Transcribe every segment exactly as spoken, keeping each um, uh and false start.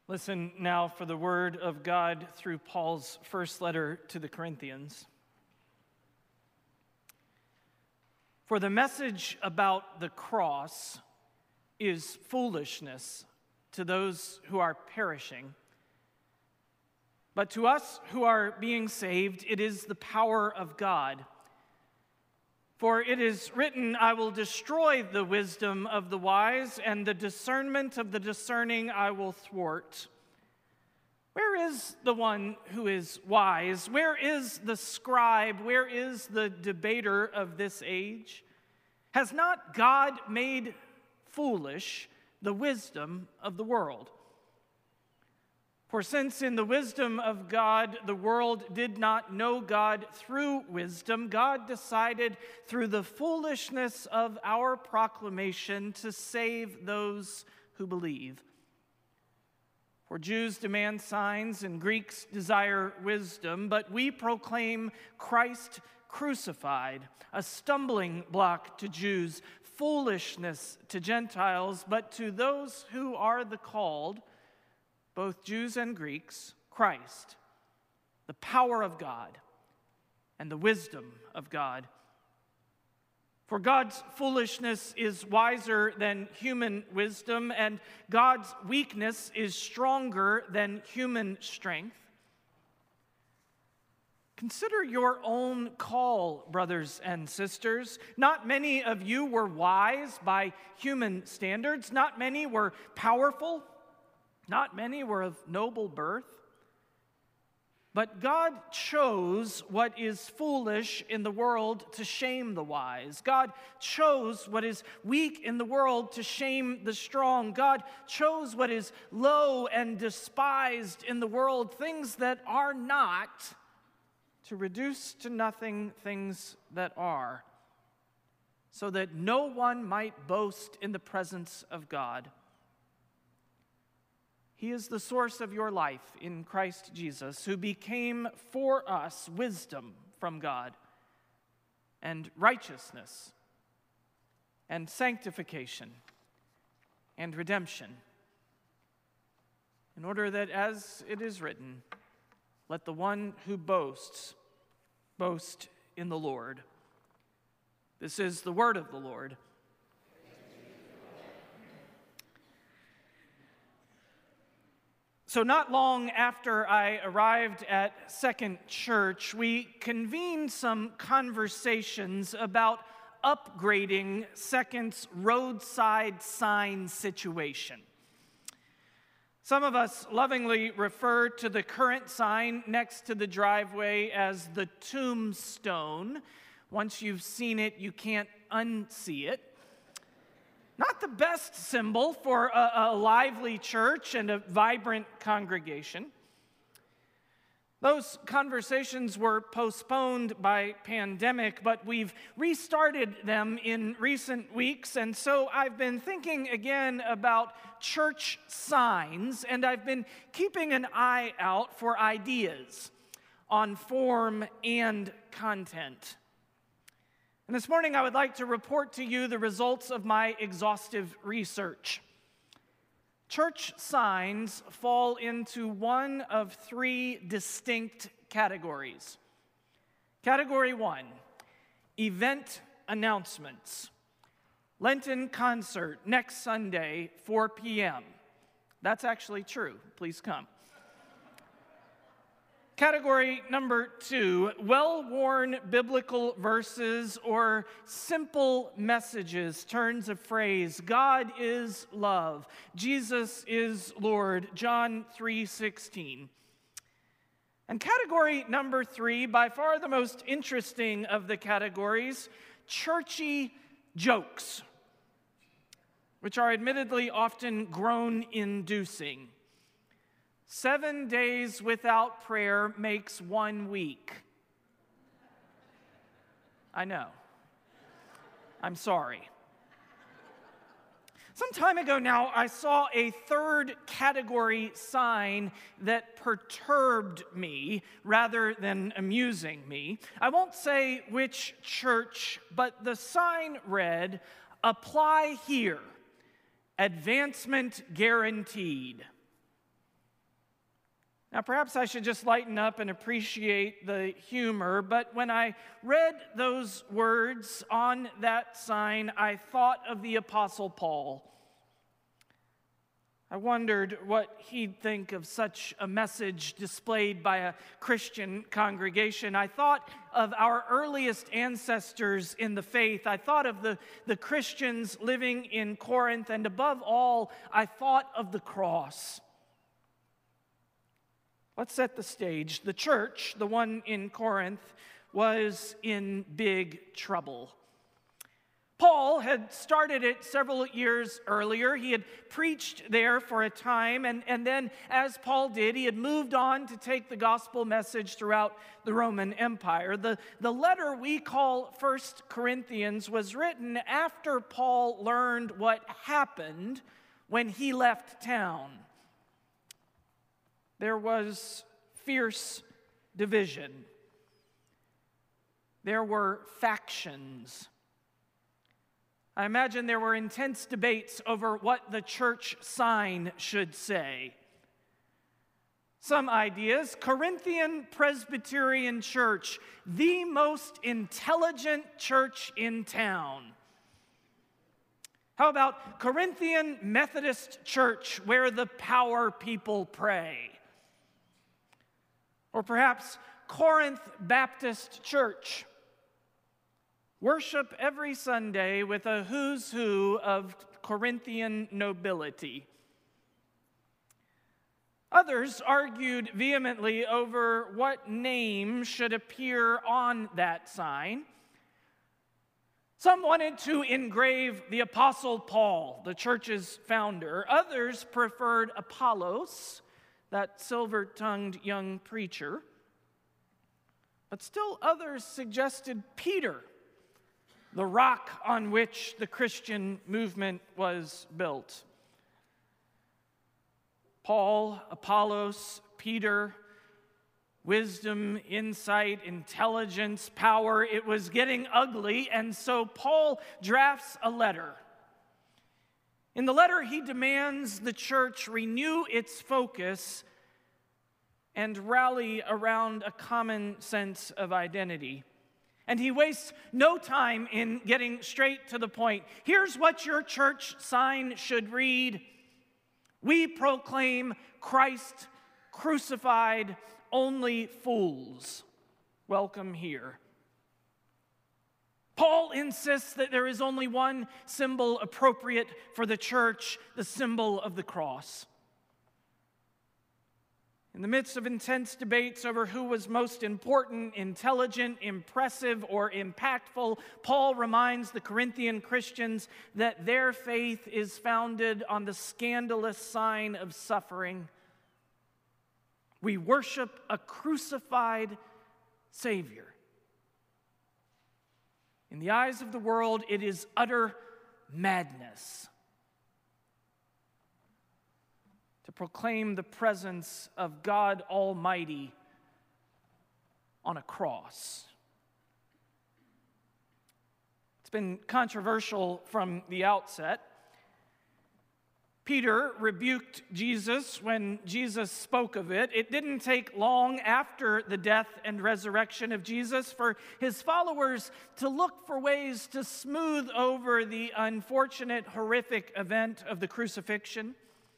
Listen now for the word of God through Paul's first letter to the Corinthians. For the message about the cross is foolishness to those who are perishing. But to us who are being saved, it is the power of God. For it is written, I will destroy the wisdom of the wise, and the discernment of the discerning I will thwart. Where is the one who is wise? Where is the scribe? Where is the debater of this age? Has not God made foolish the wisdom of the world? For since in the wisdom of God, the world did not know God through wisdom, God decided through the foolishness of our proclamation to save those who believe. For Jews demand signs and Greeks desire wisdom, but we proclaim Christ crucified, a stumbling block to Jews, foolishness to Gentiles, but to those who are the called, both Jews and Greeks, Christ, the power of God and the wisdom of God. For God's foolishness is wiser than human wisdom, and God's weakness is stronger than human strength. Consider your own call, brothers and sisters. Not many of you were wise by human standards. Not many were powerful. Not many were of noble birth, but God chose what is foolish in the world to shame the wise. God chose what is weak in the world to shame the strong. God chose what is low and despised in the world, things that are not, to reduce to nothing things that are, so that no one might boast in the presence of God. He is the source of your life in Christ Jesus, who became for us wisdom from God, and righteousness, and sanctification, and redemption, in order that, as it is written, let the one who boasts, boast in the Lord. This is the word of the Lord. So not long after I arrived at Second Church, we convened some conversations about upgrading Second's roadside sign situation. Some of us lovingly refer to the current sign next to the driveway as the tombstone. Once you've seen it, you can't unsee it. Not the best symbol for a, a lively church and a vibrant congregation. Those conversations were postponed by pandemic, but we've restarted them in recent weeks, and so I've been thinking again about church signs, and I've been keeping an eye out for ideas on form and content. And this morning I would like to report to you the results of my exhaustive research. Church signs fall into one of three distinct categories. Category one, event announcements. Lenten concert next Sunday, four p.m. That's actually true. Please come. Category number two, well-worn biblical verses or simple messages, turns of phrase. God is love. Jesus is Lord. John three sixteen. And category number three, by far the most interesting of the categories, churchy jokes, which are admittedly often groan-inducing. Seven days without prayer makes one week. I know. I'm sorry. Some time ago now, I saw a third category sign that perturbed me rather than amusing me. I won't say which church, but the sign read, "Apply here, advancement guaranteed." Now, perhaps I should just lighten up and appreciate the humor, but when I read those words on that sign, I thought of the Apostle Paul. I wondered what he'd think of such a message displayed by a Christian congregation. I thought of our earliest ancestors in the faith. I thought of the, the Christians living in Corinth, and above all, I thought of the cross. Let's set the stage. The church, the one in Corinth, was in big trouble. Paul had started it several years earlier. He had preached there for a time, and, and then, as Paul did, he had moved on to take the gospel message throughout the Roman Empire. The, the letter we call First Corinthians was written after Paul learned what happened when he left town. There was fierce division. There were factions. I imagine there were intense debates over what the church sign should say. Some ideas: Corinthian Presbyterian Church, the most intelligent church in town. How about Corinthian Methodist Church, where the power people pray? Or perhaps Corinth Baptist Church, worship every Sunday with a who's who of Corinthian nobility. Others argued vehemently over what name should appear on that sign. Some wanted to engrave the Apostle Paul, the church's founder. Others preferred Apollos, that silver-tongued young preacher. But still others suggested Peter, the rock on which the Christian movement was built. Paul, Apollos, Peter, wisdom, insight, intelligence, power. It was getting ugly, and so Paul drafts a letter. In the letter, he demands the church renew its focus and rally around a common sense of identity. And he wastes no time in getting straight to the point. Here's what your church sign should read: We proclaim Christ crucified, only fools welcome here. Paul insists that there is only one symbol appropriate for the church, the symbol of the cross. In the midst of intense debates over who was most important, intelligent, impressive, or impactful, Paul reminds the Corinthian Christians that their faith is founded on the scandalous sign of suffering. We worship a crucified Savior. In the eyes of the world, it is utter madness to proclaim the presence of God Almighty on a cross. It's been controversial from the outset. Peter rebuked Jesus when Jesus spoke of it. It didn't take long after the death and resurrection of Jesus for his followers to look for ways to smooth over the unfortunate, horrific event of the crucifixion.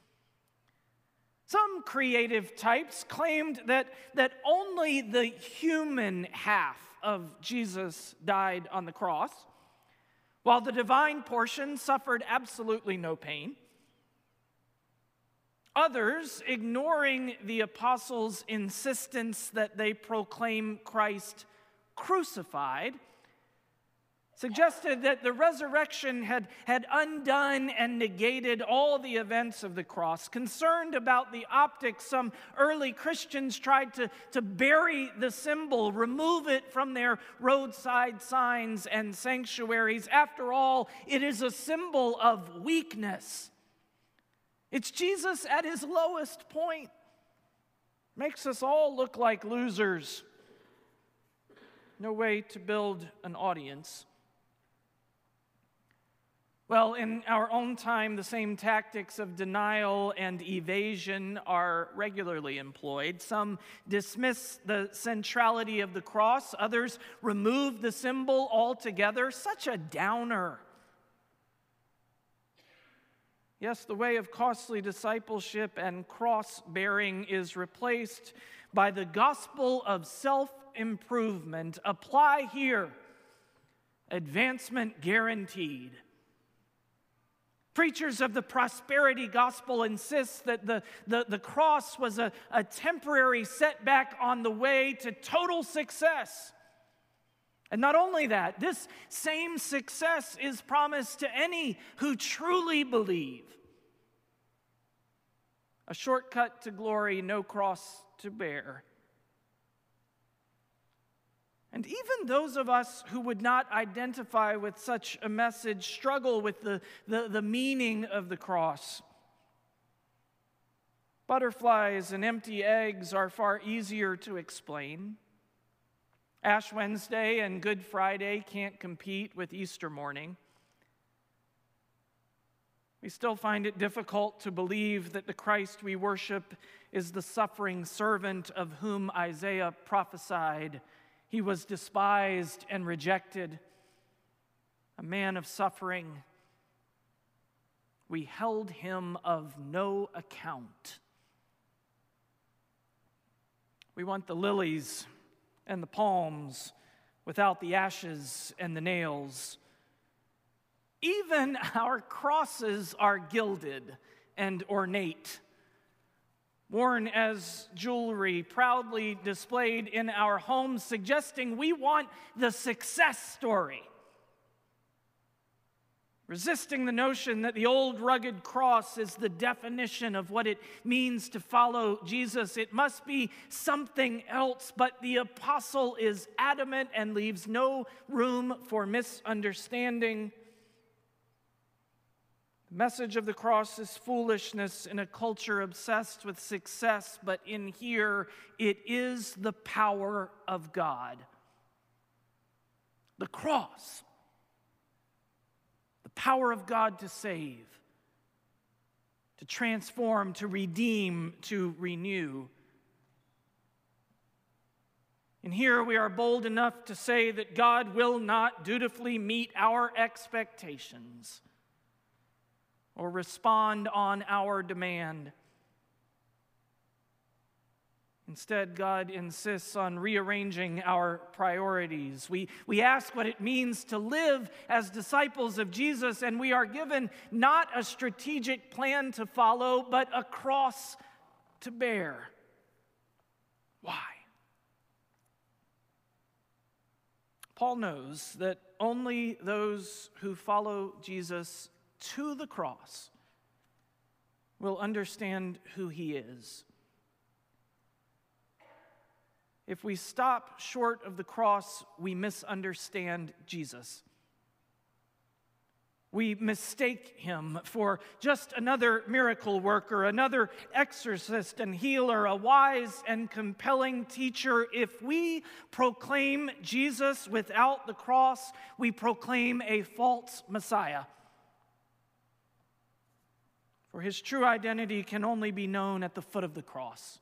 Some creative types claimed that, that only the human half of Jesus died on the cross, while the divine portion suffered absolutely no pain. Others, ignoring the apostles' insistence that they proclaim Christ crucified, suggested that the resurrection had, had undone and negated all the events of the cross. Concerned about the optics, some early Christians tried to, to bury the symbol, remove it from their roadside signs and sanctuaries. After all, it is a symbol of weakness. It's Jesus at his lowest point. Makes us all look like losers. No way to build an audience. Well, in our own time, the same tactics of denial and evasion are regularly employed. Some dismiss the centrality of the cross, others remove the symbol altogether. Such a downer. Yes, the way of costly discipleship and cross-bearing is replaced by the gospel of self-improvement. Apply here. Advancement guaranteed. Preachers of the prosperity gospel insist that the, the, the cross was a, a temporary setback on the way to total success. And not only that, this same success is promised to any who truly believe. A shortcut to glory, no cross to bear. And even those of us who would not identify with such a message struggle with the, the, the meaning of the cross. Butterflies and empty eggs are far easier to explain. Ash Wednesday and Good Friday can't compete with Easter morning. We still find it difficult to believe that the Christ we worship is the suffering servant of whom Isaiah prophesied. He was despised and rejected, a man of suffering. We held him of no account. We want the lilies and the palms without the ashes and the nails. Even our crosses are gilded and ornate, worn as jewelry, proudly displayed in our homes, suggesting we want the success story. Resisting the notion that the old rugged cross is the definition of what it means to follow Jesus. It must be something else, but the apostle is adamant and leaves no room for misunderstanding. The message of the cross is foolishness in a culture obsessed with success, but in here it is the power of God. The cross, the power of God to save, to transform, to redeem, to renew. And here we are bold enough to say that God will not dutifully meet our expectations or respond on our demand. Instead, God insists on rearranging our priorities. We, we ask what it means to live as disciples of Jesus, and we are given not a strategic plan to follow, but a cross to bear. Why? Paul knows that only those who follow Jesus to the cross will understand who he is. If we stop short of the cross, we misunderstand Jesus. We mistake him for just another miracle worker, another exorcist and healer, a wise and compelling teacher. If we proclaim Jesus without the cross, we proclaim a false Messiah. For his true identity can only be known at the foot of the cross,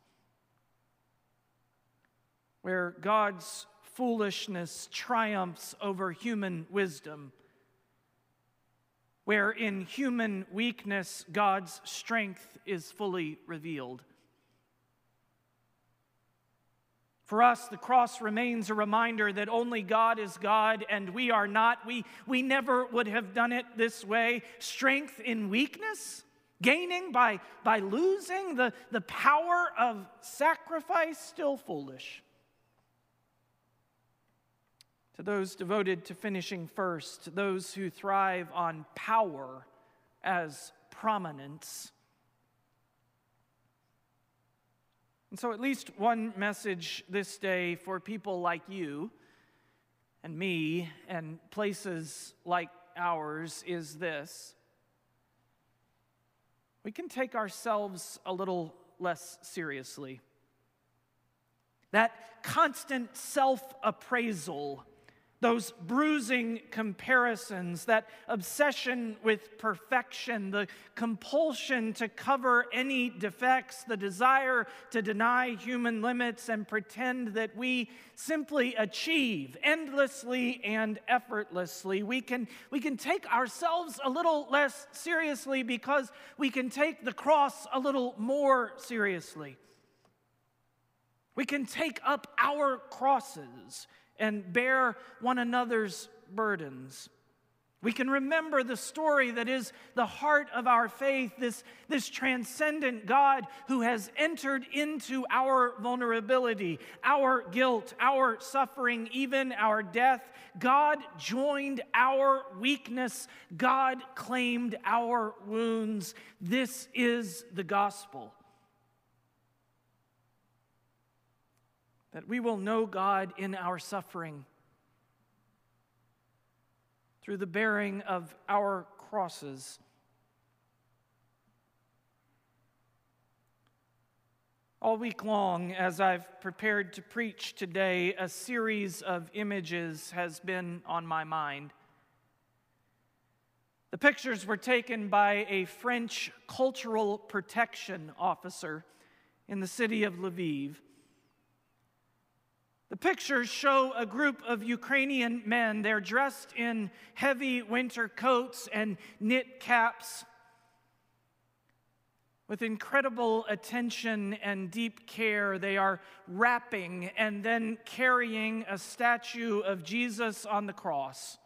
where God's foolishness triumphs over human wisdom, where in human weakness God's strength is fully revealed. For us, the cross remains a reminder that only God is God and we are not. We, we never would have done it this way. Strength in weakness? Gaining by, by losing? The, the power of sacrifice? Still foolish. To those devoted to finishing first, those who thrive on power as prominence. And so at least one message this day for people like you and me and places like ours is this: we can take ourselves a little less seriously. That constant self-appraisal those bruising comparisons, that obsession with perfection, the compulsion to cover any defects, the desire to deny human limits and pretend that we simply achieve endlessly and effortlessly. We can, we can take ourselves a little less seriously because we can take the cross a little more seriously. We can take up our crosses and bear one another's burdens. We can remember the story that is the heart of our faith, this, this transcendent God who has entered into our vulnerability, our guilt, our suffering, even our death. God joined our weakness. God claimed our wounds. This is the gospel. That we will know God in our suffering through the bearing of our crosses. All week long, as I've prepared to preach today, a series of images has been on my mind. The pictures were taken by a French cultural protection officer in the city of Lviv. The pictures show a group of Ukrainian men. They're dressed in heavy winter coats and knit caps. With incredible attention and deep care, they are wrapping and then carrying a statue of Jesus on the cross,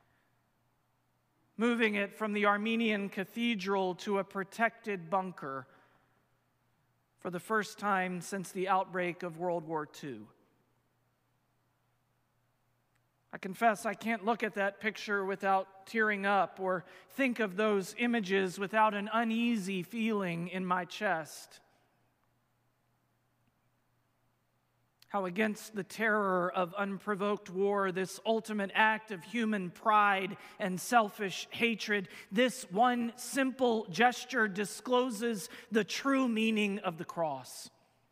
moving it from the Armenian cathedral to a protected bunker for the first time since the outbreak of World War Two. I confess I can't look at that picture without tearing up or think of those images without an uneasy feeling in my chest. How against the terror of unprovoked war, this ultimate act of human pride and selfish hatred, this one simple gesture discloses the true meaning of the cross.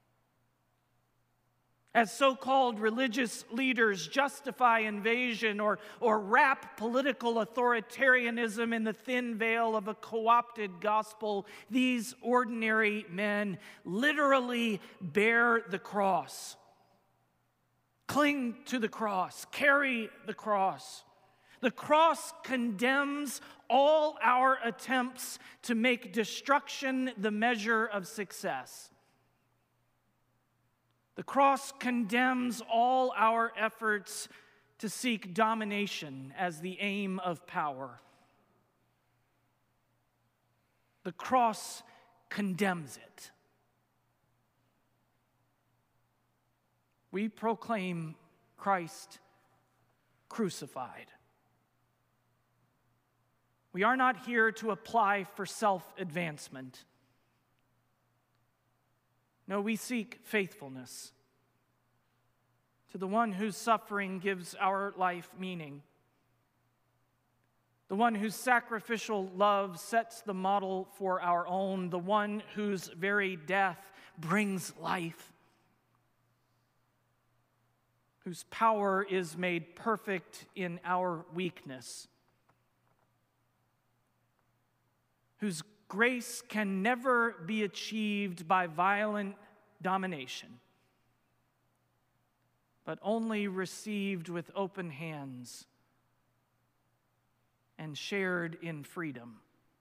As so-called religious leaders justify invasion or, or wrap political authoritarianism in the thin veil of a co-opted gospel, these ordinary men literally bear the cross, cling to the cross, carry the cross. The cross condemns all our attempts to make destruction the measure of success. The cross condemns all our efforts to seek domination as the aim of power. The cross condemns it. We proclaim Christ crucified. We are not here to apply for self-advancement. No, we seek faithfulness to the one whose suffering gives our life meaning, the one whose sacrificial love sets the model for our own, the one whose very death brings life, whose power is made perfect in our weakness, whose grace can never be achieved by violent domination, but only received with open hands and shared in freedom.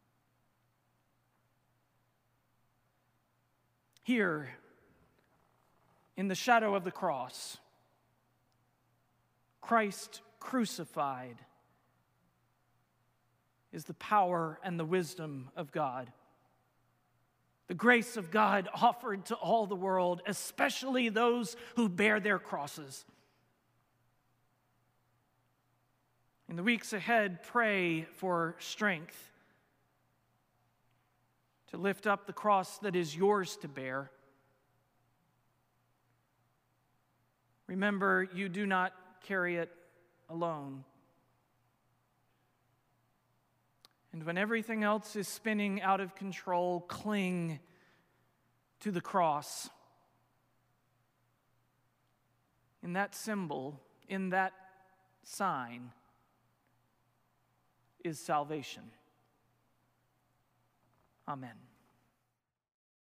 Here, in the shadow of the cross, Christ crucified is the power and the wisdom of God. The grace of God offered to all the world, especially those who bear their crosses. In the weeks ahead, pray for strength to lift up the cross that is yours to bear. Remember, you do not carry it alone. And when everything else is spinning out of control, cling to the cross. In that symbol, in that sign is salvation. Amen.